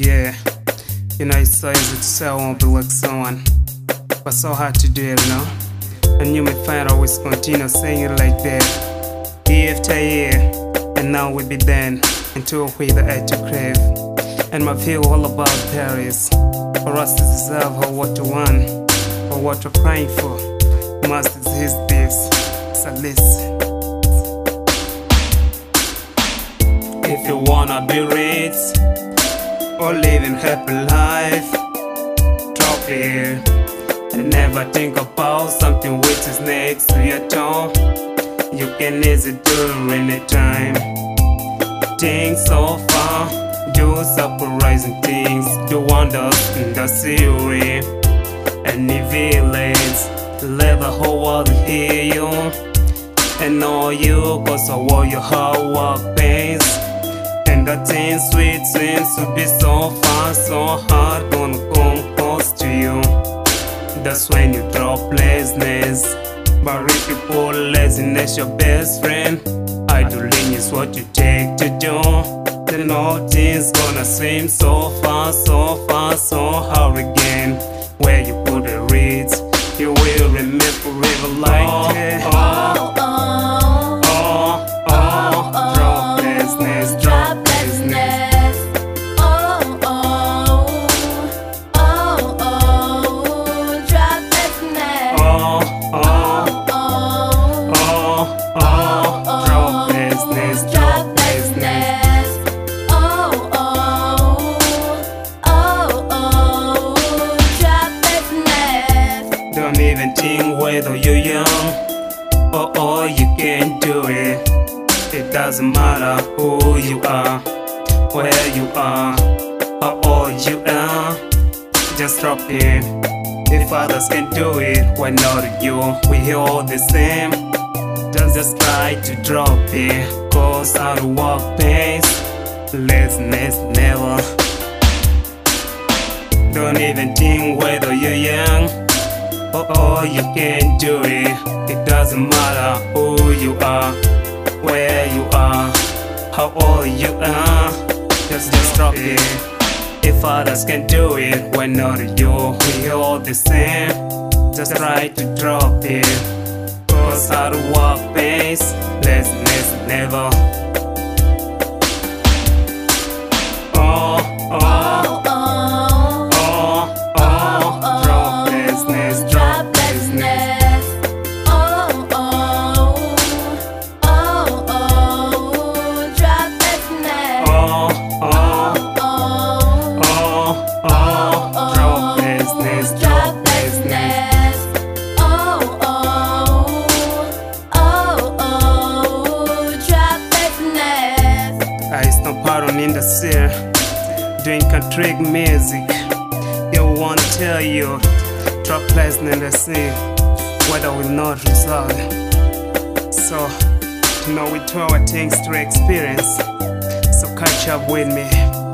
Yeah, you know, it's so easy to say I won't be like someone, but so hard to do it, you know. And you may find I always continue saying it like that, year after year, and now we be done until we the air to crave. And my view all about Paris, for us to deserve or what to want, or what we're crying for, must exist this. So listen. If you wanna be rich or living happy life, drop it and never think about something which is next to your door. You can easily do it anytime. Think so far, do surprising things, do wonders in the city and the village. Let the whole world hear you and know you, cause of all your hard work pays. And the things sweet seems to be so far, so hard, gonna come close to you. That's when you drop laziness. But if you put laziness your best friend, idling is what you take to do. Then all things gonna seem so far, so far, so hard again. Where you put the reeds, you will remember forever like that. Drop laziness, drop laziness. Don't even think whether you're young or old, you can do it. It doesn't matter who you are, where you are, how old you are. Just drop it. If others can do it, why not you? We all the same. Just try to drop it, cause hard work pays. Laziness never. Don't even think whether you're young or you can do it. It doesn't matter who you are, where you are, how old you are. Just drop it. If others can do it, why not you? We all the same. Just try to drop it, cause hard work pays. Laziness never. Drop laziness, drop laziness. Drop laziness. Drop laziness, drop laziness. Drop laziness. I stomp out on in the sea, doing country music. You wanna tell you, drop laziness in the sea, weather will not result. So, you know, we do our things to experience. So catch up with me.